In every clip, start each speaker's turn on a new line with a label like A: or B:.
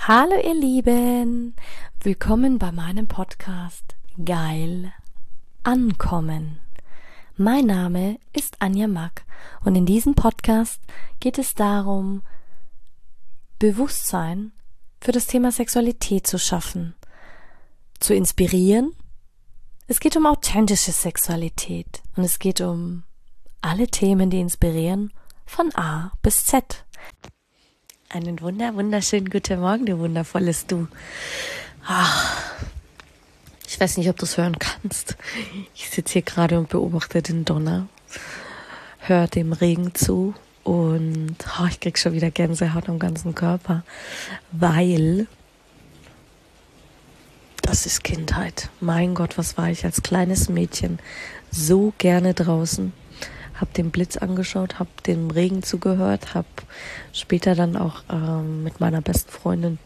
A: Hallo ihr Lieben, willkommen bei meinem Podcast Geil Ankommen. Mein Name ist Anja Mack und in diesem Podcast geht es darum, Bewusstsein für das Thema Sexualität zu schaffen, zu inspirieren. Es geht um authentische Sexualität und es geht um alle Themen, die inspirieren, von A bis Z. Einen wunderschönen guten Morgen, du wundervolles Du. Ich weiß nicht, ob du es hören kannst. Ich sitze hier gerade und beobachte den Donner, höre dem Regen zu und ich krieg schon wieder Gänsehaut am ganzen Körper, weil das ist Kindheit. Mein Gott, was war ich als kleines Mädchen so gerne draußen. Habe den Blitz angeschaut, habe dem Regen zugehört, habe später dann auch mit meiner besten Freundin,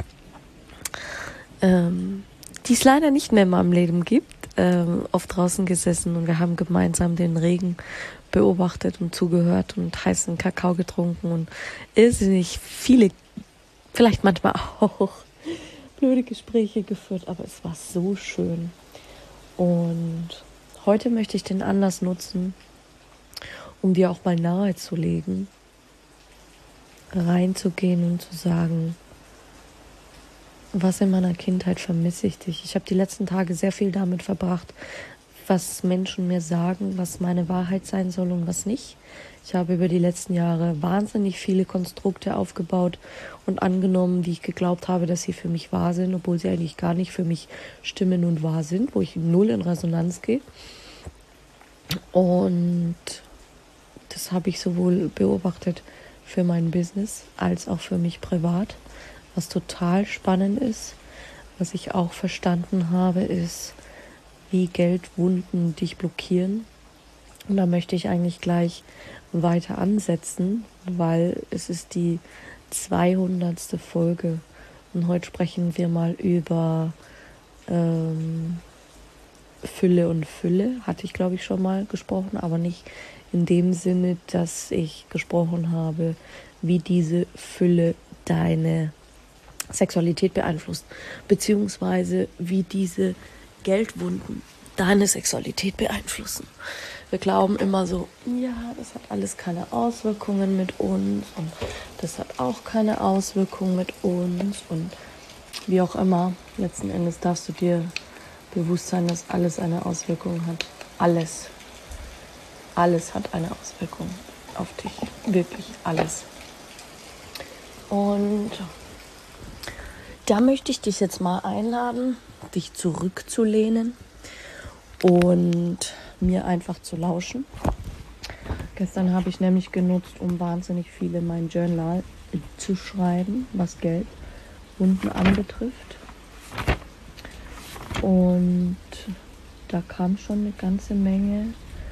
A: die es leider nicht mehr in meinem Leben gibt, oft draußen gesessen und wir haben gemeinsam den Regen beobachtet und zugehört und heißen Kakao getrunken und irrsinnig viele, vielleicht manchmal auch blöde Gespräche geführt, aber es war so schön. Und heute möchte ich den Anlass nutzen, um dir auch mal nahezulegen, reinzugehen und zu sagen, was in meiner Kindheit vermisse ich dich. Ich habe die letzten Tage sehr viel damit verbracht, was Menschen mir sagen, was meine Wahrheit sein soll und was nicht. Ich habe über die letzten Jahre wahnsinnig viele Konstrukte aufgebaut und angenommen, die ich geglaubt habe, dass sie für mich wahr sind, obwohl sie eigentlich gar nicht für mich stimmen und wahr sind, wo ich null in Resonanz gehe. Und das habe ich sowohl beobachtet für mein Business als auch für mich privat. Was total spannend ist, was ich auch verstanden habe, ist, wie Geldwunden dich blockieren. Und da möchte ich eigentlich gleich weiter ansetzen, weil es ist die 200. Folge. Und heute sprechen wir mal über Fülle und Fülle. Hatte ich, glaube ich, schon mal gesprochen, aber nicht in dem Sinne, dass ich gesprochen habe, wie diese Fülle deine Sexualität beeinflusst, beziehungsweise wie diese Geldwunden deine Sexualität beeinflussen. Wir glauben immer so, ja, das hat alles keine Auswirkungen mit uns und das hat auch keine Auswirkungen mit uns und wie auch immer. Letzten Endes darfst du dir bewusst sein, dass alles eine Auswirkung hat. Alles hat eine Auswirkung auf dich. Wirklich alles. Und da möchte ich dich jetzt mal einladen, dich zurückzulehnen und mir einfach zu lauschen. Gestern habe ich nämlich genutzt, um wahnsinnig viel in mein Journal zu schreiben, was Geldwunden anbetrifft. Und da kam schon eine ganze Menge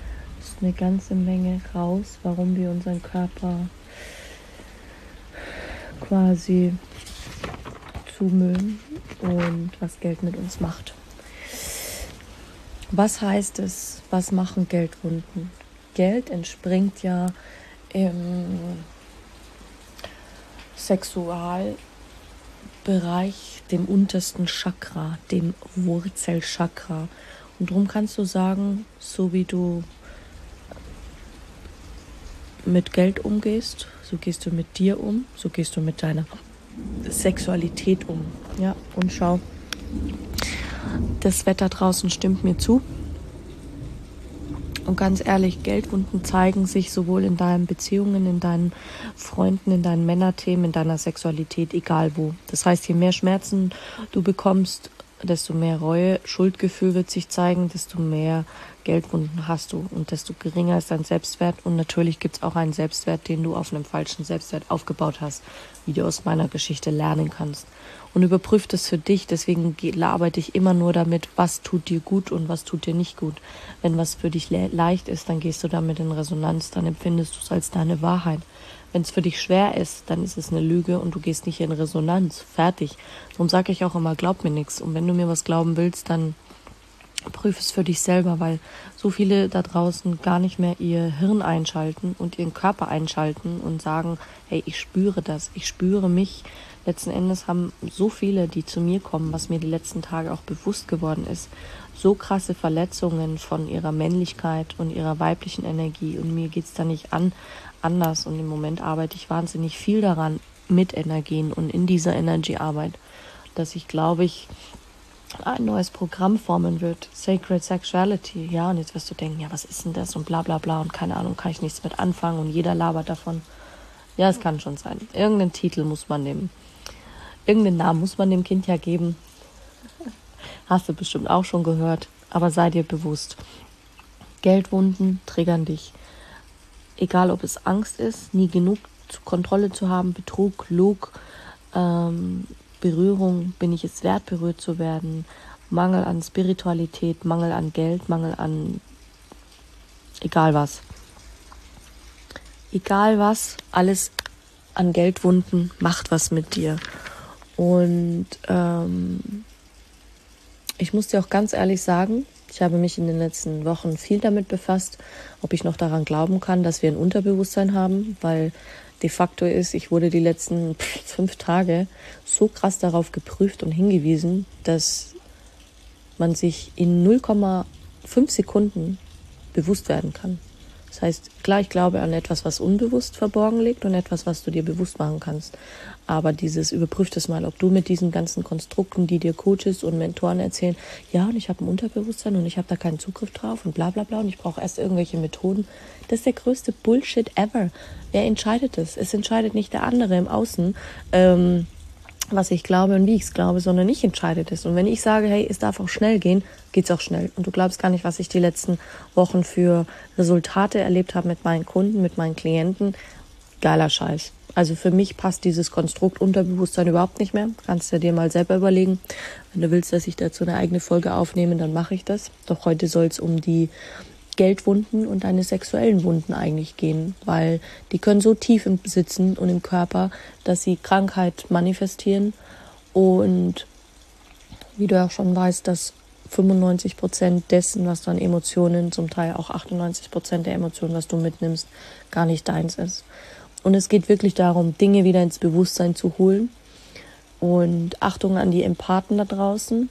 A: raus, warum wir unseren Körper quasi zumüllen und was Geld mit uns macht. Was heißt es? Was machen Geldwunden? Geld entspringt ja im Sexualbereich, dem untersten Chakra, dem Wurzelchakra. Und darum kannst du sagen, so wie du mit Geld umgehst, so gehst du mit dir um, so gehst du mit deiner Sexualität um. Ja, und schau, das Wetter draußen stimmt mir zu. Und ganz ehrlich, Geldwunden zeigen sich sowohl in deinen Beziehungen, in deinen Freunden, in deinen Männerthemen, in deiner Sexualität, egal wo. Das heißt, je mehr Schmerzen du bekommst, desto mehr Reue, Schuldgefühl wird sich zeigen, desto mehr Geldwunden hast du und desto geringer ist dein Selbstwert. Und natürlich gibt es auch einen Selbstwert, den du auf einem falschen Selbstwert aufgebaut hast, wie du aus meiner Geschichte lernen kannst. Und überprüf das für dich, deswegen arbeite ich immer nur damit, was tut dir gut und was tut dir nicht gut. Wenn was für dich leicht ist, dann gehst du damit in Resonanz, dann empfindest du es als deine Wahrheit. Wenn es für dich schwer ist, dann ist es eine Lüge und du gehst nicht in Resonanz. Fertig. Darum sage ich auch immer, glaub mir nichts. Und wenn du mir was glauben willst, dann prüf es für dich selber, weil so viele da draußen gar nicht mehr ihr Hirn einschalten und ihren Körper einschalten und sagen, hey, ich spüre das, ich spüre mich. Letzten Endes haben so viele, die zu mir kommen, was mir die letzten Tage auch bewusst geworden ist, so krasse Verletzungen von ihrer Männlichkeit und ihrer weiblichen Energie, und mir geht's da nicht anders, und im Moment arbeite ich wahnsinnig viel daran mit Energien und in dieser Energy-Arbeit, dass ich glaube, ein neues Programm formen wird, Sacred Sexuality, ja, und jetzt wirst du denken, ja, was ist denn das und bla bla bla und keine Ahnung, kann ich nichts mit anfangen und jeder labert davon. Ja, es kann schon sein. Irgendeinen Titel muss man nehmen. Irgendeinen Namen muss man dem Kind ja geben. Hast du bestimmt auch schon gehört, aber sei dir bewusst. Geldwunden triggern dich. Egal, ob es Angst ist, nie genug Kontrolle zu haben, Betrug, Lug, Berührung, bin ich es wert, berührt zu werden, Mangel an Spiritualität, Mangel an Geld, Mangel an egal was. Egal was, alles an Geldwunden macht was mit dir. Und ich muss dir auch ganz ehrlich sagen, ich habe mich in den letzten Wochen viel damit befasst, ob ich noch daran glauben kann, dass wir ein Unterbewusstsein haben, weil de facto ist, ich wurde die letzten 5 Tage so krass darauf geprüft und hingewiesen, dass man sich in 0,5 Sekunden bewusst werden kann. Das heißt, klar, ich glaube an etwas, was unbewusst verborgen liegt und etwas, was du dir bewusst machen kannst. Aber überprüf das mal, ob du mit diesen ganzen Konstrukten, die dir Coaches und Mentoren erzählen, ja, und ich habe ein Unterbewusstsein und ich habe da keinen Zugriff drauf und bla bla bla und ich brauche erst irgendwelche Methoden. Das ist der größte Bullshit ever. Wer entscheidet das? Es entscheidet nicht der andere im Außen, was ich glaube und wie ich es glaube, sondern ich entscheide das. Und wenn ich sage, hey, es darf auch schnell gehen, geht's auch schnell. Und du glaubst gar nicht, was ich die letzten Wochen für Resultate erlebt habe mit meinen Kunden, mit meinen Klienten. Geiler Scheiß. Also für mich passt dieses Konstrukt Unterbewusstsein überhaupt nicht mehr. Kannst du dir mal selber überlegen. Wenn du willst, dass ich dazu eine eigene Folge aufnehme, dann mache ich das. Doch heute soll es um die Geldwunden und deine sexuellen Wunden eigentlich gehen, weil die können so tief sitzen und im Körper, dass sie Krankheit manifestieren, und wie du auch schon weißt, dass 95% dessen, was du an Emotionen, zum Teil auch 98% der Emotionen, was du mitnimmst, gar nicht deins ist. Und es geht wirklich darum, Dinge wieder ins Bewusstsein zu holen. Und Achtung an die Empathen da draußen.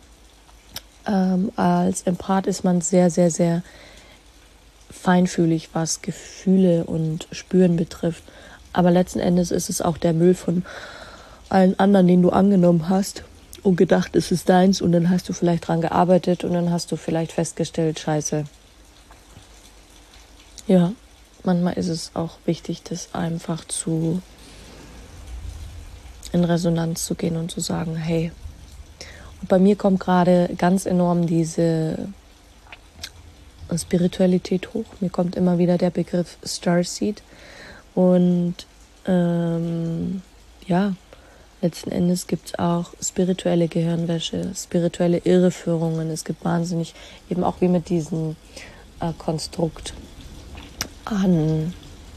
A: Als Empath ist man sehr, sehr, sehr feinfühlig, was Gefühle und Spüren betrifft. Aber letzten Endes ist es auch der Müll von allen anderen, den du angenommen hast und gedacht, es ist deins, und dann hast du vielleicht dran gearbeitet und dann hast du vielleicht festgestellt, scheiße. Ja, manchmal ist es auch wichtig, das einfach in Resonanz zu gehen und zu sagen, hey. Und bei mir kommt gerade ganz enorm diese Spiritualität hoch. Mir kommt immer wieder der Begriff Starseed. Und letzten Endes gibt es auch spirituelle Gehirnwäsche, spirituelle Irreführungen. Es gibt wahnsinnig, eben auch wie mit diesem Konstrukt an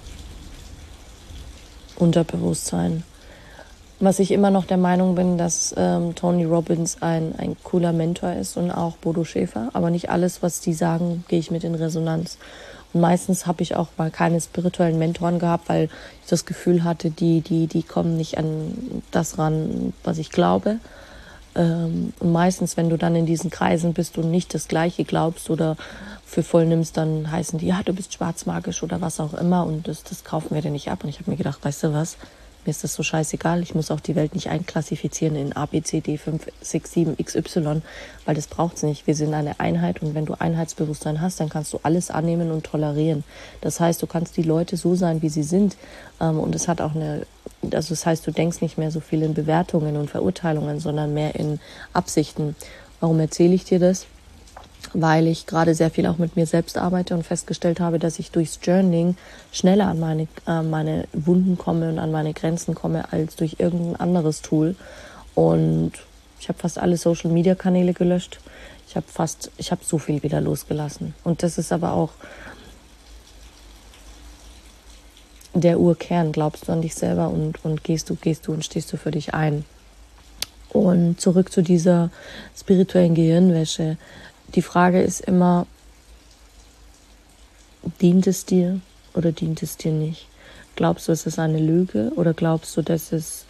A: Unterbewusstsein. Was ich immer noch der Meinung bin, dass Tony Robbins ein cooler Mentor ist und auch Bodo Schäfer. Aber nicht alles, was die sagen, gehe ich mit in Resonanz. Und meistens habe ich auch mal keine spirituellen Mentoren gehabt, weil ich das Gefühl hatte, die kommen nicht an das ran, was ich glaube. Und meistens, wenn du dann in diesen Kreisen bist und nicht das Gleiche glaubst oder für voll nimmst, dann heißen die, ja, du bist schwarzmagisch oder was auch immer, und das kaufen wir dir nicht ab. Und ich habe mir gedacht, weißt du was, mir ist das so scheißegal, ich muss auch die Welt nicht einklassifizieren in A, B, C, D, 5, 6, 7, XY, weil das braucht's nicht. Wir sind eine Einheit, und wenn du Einheitsbewusstsein hast, dann kannst du alles annehmen und tolerieren. Das heißt, du kannst die Leute so sein, wie sie sind, und es hat auch das heißt, du denkst nicht mehr so viel in Bewertungen und Verurteilungen, sondern mehr in Absichten. Warum erzähle ich dir das? Weil ich gerade sehr viel auch mit mir selbst arbeite und festgestellt habe, dass ich durchs Journaling schneller an meine Wunden komme und an meine Grenzen komme als durch irgendein anderes Tool. Und ich habe fast alle Social-Media-Kanäle gelöscht. Ich habe so viel wieder losgelassen. Und das ist aber auch der Urkern. Glaubst du an dich selber und gehst du und stehst du für dich ein. Und zurück zu dieser spirituellen Gehirnwäsche. Die Frage ist immer, dient es dir oder dient es dir nicht? Glaubst du, es ist eine Lüge oder glaubst du, dass es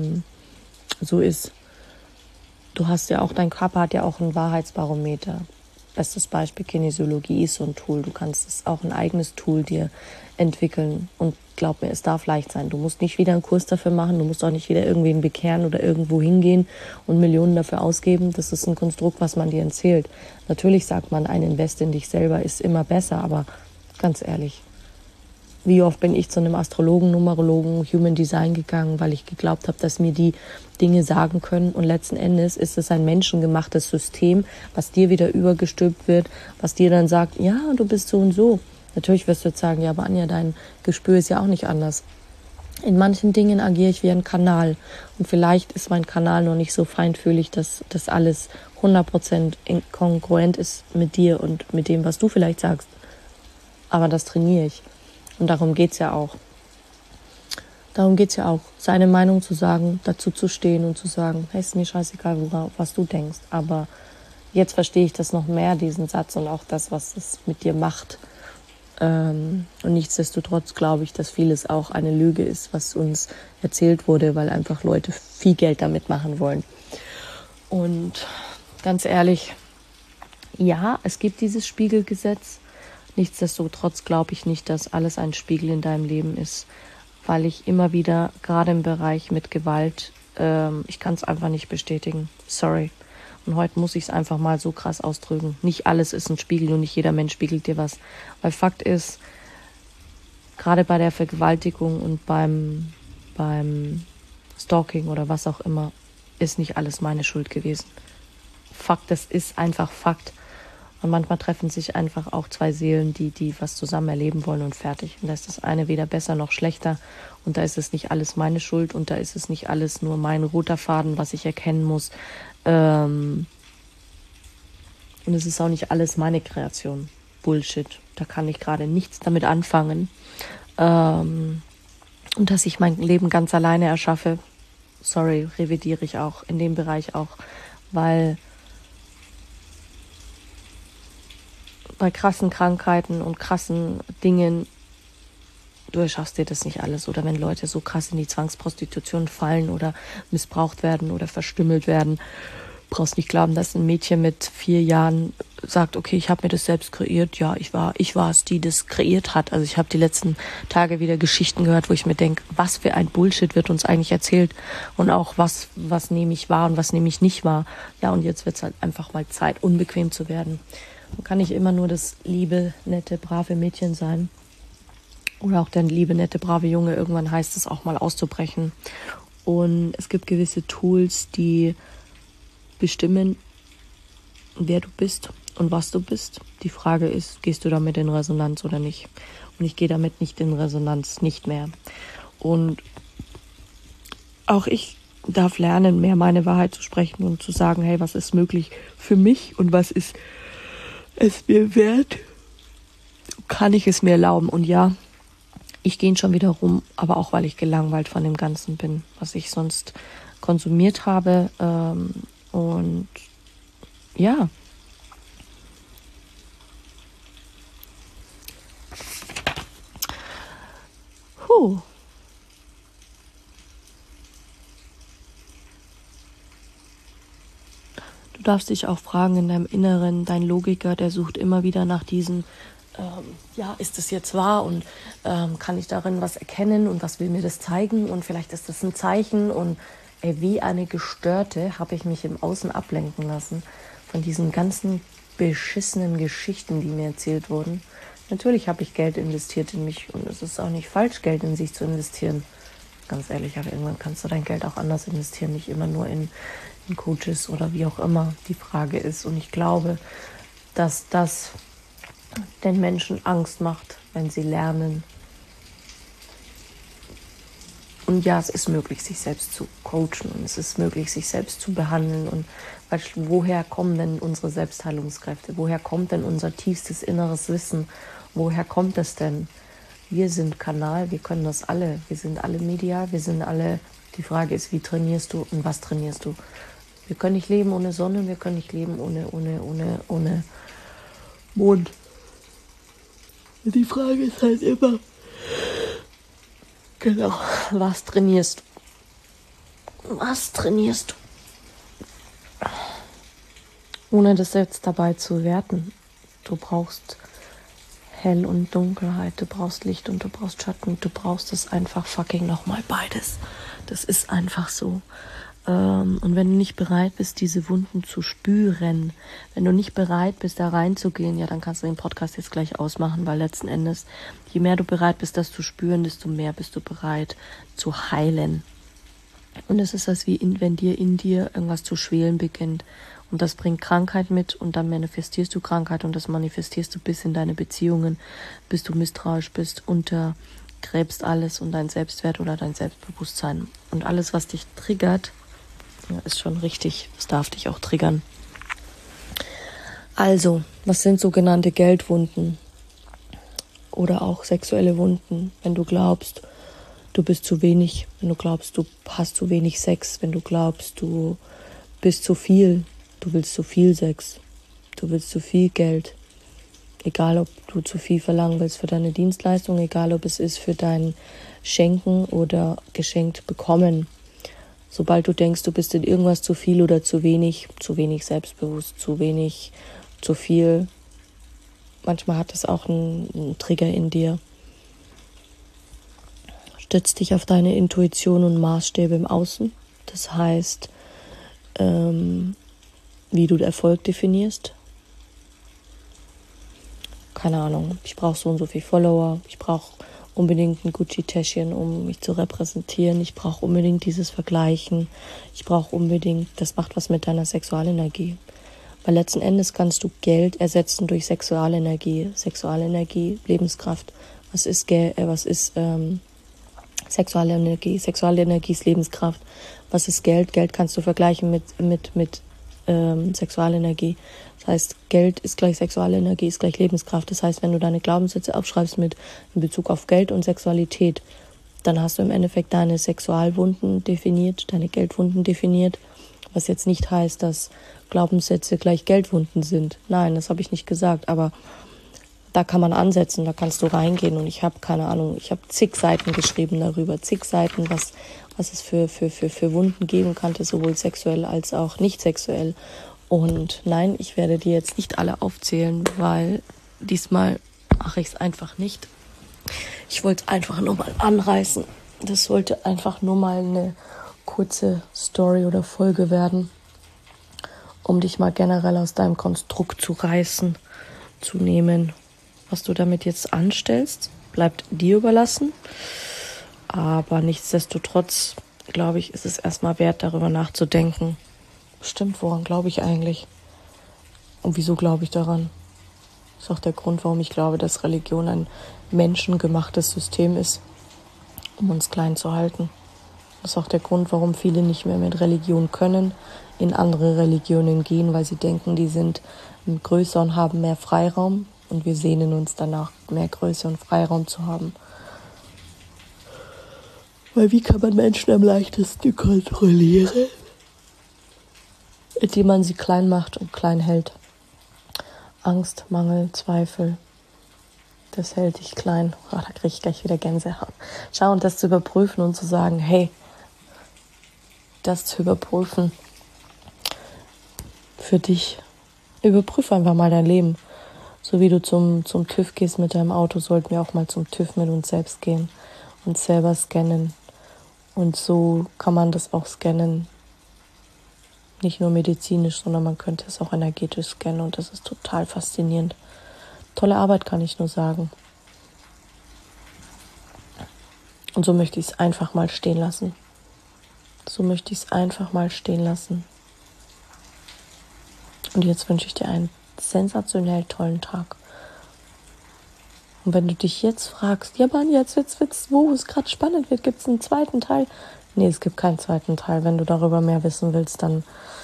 A: so ist? Du hast ja auch, dein Körper hat ja auch ein Wahrheitsbarometer. Bestes Beispiel Kinesiologie ist so ein Tool. Du kannst es auch ein eigenes Tool dir entwickeln. Und glaub mir, es darf leicht sein. Du musst nicht wieder einen Kurs dafür machen. Du musst auch nicht wieder irgendwen bekehren oder irgendwo hingehen und Millionen dafür ausgeben. Das ist ein Konstrukt, was man dir erzählt. Natürlich sagt man, ein Invest in dich selber ist immer besser. Aber ganz ehrlich, wie oft bin ich zu einem Astrologen, Numerologen, Human Design gegangen, weil ich geglaubt habe, dass mir die Dinge sagen können. Und letzten Endes ist es ein menschengemachtes System, was dir wieder übergestülpt wird, was dir dann sagt, ja, du bist so und so. Natürlich wirst du jetzt sagen, ja, aber Anja, dein Gespür ist ja auch nicht anders. In manchen Dingen agiere ich wie ein Kanal. Und vielleicht ist mein Kanal noch nicht so feinfühlig, dass das alles 100% kongruent ist mit dir und mit dem, was du vielleicht sagst. Aber das trainiere ich. Und darum geht's ja auch. Darum geht's ja auch, seine Meinung zu sagen, dazu zu stehen und zu sagen, hey, ist mir scheißegal, was du denkst. Aber jetzt verstehe ich das noch mehr, diesen Satz und auch das, was es mit dir macht. Und nichtsdestotrotz glaube ich, dass vieles auch eine Lüge ist, was uns erzählt wurde, weil einfach Leute viel Geld damit machen wollen. Und ganz ehrlich, ja, es gibt dieses Spiegelgesetz. Nichtsdestotrotz glaube ich nicht, dass alles ein Spiegel in deinem Leben ist, weil ich immer wieder, gerade im Bereich mit Gewalt, ich kann es einfach nicht bestätigen. Sorry. Und heute muss ich es einfach mal so krass ausdrücken. Nicht alles ist ein Spiegel und nicht jeder Mensch spiegelt dir was. Weil Fakt ist, gerade bei der Vergewaltigung und beim Stalking oder was auch immer, ist nicht alles meine Schuld gewesen. Fakt, das ist einfach Fakt. Und manchmal treffen sich einfach auch zwei Seelen, die was zusammen erleben wollen und fertig. Und da ist das eine weder besser noch schlechter. Und da ist es nicht alles meine Schuld und da ist es nicht alles nur mein roter Faden, was ich erkennen muss. Und es ist auch nicht alles meine Kreation. Bullshit. Da kann ich gerade nichts damit anfangen. Und dass ich mein Leben ganz alleine erschaffe, sorry, revidiere ich auch in dem Bereich auch, weil bei krassen Krankheiten und krassen Dingen, du erschaffst dir das nicht alles. Oder wenn Leute so krass in die Zwangsprostitution fallen oder missbraucht werden oder verstümmelt werden, brauchst nicht glauben, dass ein Mädchen mit 4 Jahren sagt, okay, ich habe mir das selbst kreiert. Ja, ich war es, die das kreiert hat. Also ich habe die letzten Tage wieder Geschichten gehört, wo ich mir denke, was für ein Bullshit wird uns eigentlich erzählt und auch was nehme ich wahr und was nehme ich nicht wahr. Ja, und jetzt wird es halt einfach mal Zeit, unbequem zu werden. Man kann nicht immer nur das liebe, nette, brave Mädchen sein. Oder auch der liebe, nette, brave Junge. Irgendwann heißt es auch mal auszubrechen. Und es gibt gewisse Tools, die bestimmen, wer du bist und was du bist. Die Frage ist, gehst du damit in Resonanz oder nicht? Und ich gehe damit nicht in Resonanz, nicht mehr. Und auch ich darf lernen, mehr meine Wahrheit zu sprechen und zu sagen, hey, was ist möglich für mich und was ist es mir wert? Kann ich es mir erlauben? Und ja, ich gehe schon wieder rum, aber auch, weil ich gelangweilt von dem Ganzen bin, was ich sonst konsumiert habe. Und ja. Puh. Du darfst dich auch fragen in deinem Inneren, dein Logiker, der sucht immer wieder nach diesen, ja, ist das jetzt wahr und kann ich darin was erkennen und was will mir das zeigen und vielleicht ist das ein Zeichen und wie eine Gestörte habe ich mich im Außen ablenken lassen von diesen ganzen beschissenen Geschichten, die mir erzählt wurden. Natürlich habe ich Geld investiert in mich und es ist auch nicht falsch, Geld in sich zu investieren. Ganz ehrlich, aber irgendwann kannst du dein Geld auch anders investieren, nicht immer nur in Coaches oder wie auch immer die Frage ist. Und ich glaube, dass das den Menschen Angst macht, wenn sie lernen. Und ja, es ist möglich, sich selbst zu coachen und es ist möglich, sich selbst zu behandeln. Und woher kommen denn unsere Selbstheilungskräfte? Woher kommt denn unser tiefstes inneres Wissen? Woher kommt es denn? Wir sind Kanal, wir können das alle. Wir sind alle medial, wir sind alle. Die Frage ist, wie trainierst du und was trainierst du? Wir können nicht leben ohne Sonne, wir können nicht leben ohne Mond. Die Frage ist halt immer, genau, was trainierst du? Was trainierst du? Ohne das jetzt dabei zu werten. Du brauchst Hell und Dunkelheit, du brauchst Licht und du brauchst Schatten. Du brauchst es einfach fucking nochmal beides. Das ist einfach so. Und wenn du nicht bereit bist, diese Wunden zu spüren, wenn du nicht bereit bist, da reinzugehen, ja, dann kannst du den Podcast jetzt gleich ausmachen, weil letzten Endes, je mehr du bereit bist, das zu spüren, desto mehr bist du bereit zu heilen. Und es ist das wie wenn dir in dir irgendwas zu schwelen beginnt. Und das bringt Krankheit mit und dann manifestierst du Krankheit und das manifestierst du bis in deine Beziehungen, bis du misstrauisch bist, untergräbst alles und dein Selbstwert oder dein Selbstbewusstsein. Und alles, was dich triggert, ja, ist schon richtig, das darf dich auch triggern. Also, was sind sogenannte Geldwunden oder auch sexuelle Wunden, wenn du glaubst, du bist zu wenig, wenn du glaubst, du hast zu wenig Sex, wenn du glaubst, du bist zu viel, du willst zu viel Sex, du willst zu viel Geld. Egal, ob du zu viel verlangen willst für deine Dienstleistung, egal, ob es ist für dein Schenken oder geschenkt bekommen. Sobald du denkst, du bist in irgendwas zu viel oder zu wenig selbstbewusst, zu viel, manchmal hat es auch einen Trigger in dir. Stütz dich auf deine Intuition und Maßstäbe im Außen. Das heißt, wie du Erfolg definierst. Keine Ahnung, ich brauche so und so viel Follower, ich brauche unbedingt ein Gucci-Täschchen, um mich zu repräsentieren, ich brauche unbedingt dieses Vergleichen, ich brauche unbedingt, das macht was mit deiner Sexualenergie. Weil letzten Endes kannst du Geld ersetzen durch Sexualenergie, Lebenskraft. Was ist sexuelle Energie? Sexuelle Energie ist Lebenskraft. Was ist Geld? Geld kannst du vergleichen mit Sexualenergie. Das heißt, Geld ist gleich Sexualenergie, ist gleich Lebenskraft. Das heißt, wenn du deine Glaubenssätze aufschreibst in Bezug auf Geld und Sexualität, dann hast du im Endeffekt deine Sexualwunden definiert, deine Geldwunden definiert, was jetzt nicht heißt, dass Glaubenssätze gleich Geldwunden sind. Nein, das habe ich nicht gesagt, aber da kann man ansetzen, da kannst du reingehen und ich habe zig Seiten geschrieben darüber, zig Seiten, was es für Wunden geben könnte, sowohl sexuell als auch nicht sexuell. Und nein, ich werde dir jetzt nicht alle aufzählen, weil diesmal mache ich es einfach nicht. Ich wollte es einfach nur mal anreißen. Das sollte einfach nur mal eine kurze Story oder Folge werden, um dich mal generell aus deinem Konstrukt zu reißen, zu nehmen. Was du damit jetzt anstellst, bleibt dir überlassen. Aber nichtsdestotrotz, glaube ich, ist es erstmal wert, darüber nachzudenken. Stimmt, woran glaube ich eigentlich? Und wieso glaube ich daran? Das ist auch der Grund, warum ich glaube, dass Religion ein menschengemachtes System ist, um uns klein zu halten. Das ist auch der Grund, warum viele nicht mehr mit Religion können, in andere Religionen gehen, weil sie denken, die sind größer und haben mehr Freiraum. Und wir sehnen uns danach, mehr Größe und Freiraum zu haben. Weil wie kann man Menschen am leichtesten kontrollieren? Indem man sie klein macht und klein hält. Angst, Mangel, Zweifel, das hält dich klein. Oh, da kriege ich gleich wieder Gänsehaut. Schau, und das zu überprüfen und zu sagen, hey, das zu überprüfen für dich. Überprüfe einfach mal dein Leben. So wie du zum TÜV gehst mit deinem Auto, sollten wir auch mal zum TÜV mit uns selbst gehen und selber scannen. Und so kann man das auch scannen. Nicht nur medizinisch, sondern man könnte es auch energetisch scannen. Und das ist total faszinierend. Tolle Arbeit, kann ich nur sagen. Und so möchte ich es einfach mal stehen lassen. Und jetzt wünsche ich dir einen sensationell tollen Tag. Und wenn du dich jetzt fragst, ja Mann, jetzt wird's, wo es gerade spannend wird, gibt es einen zweiten Teil? Nee, es gibt keinen zweiten Teil. Wenn du darüber mehr wissen willst, dann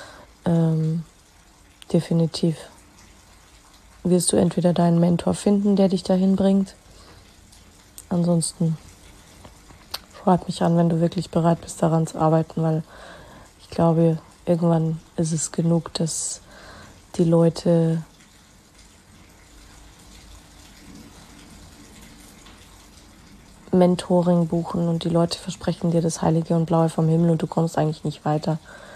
A: definitiv wirst du entweder deinen Mentor finden, der dich dahin bringt. Ansonsten schreib mich an, wenn du wirklich bereit bist, daran zu arbeiten, weil ich glaube, irgendwann ist es genug, dass die Leute Mentoring buchen und die Leute versprechen dir das Heilige und Blaue vom Himmel und du kommst eigentlich nicht weiter.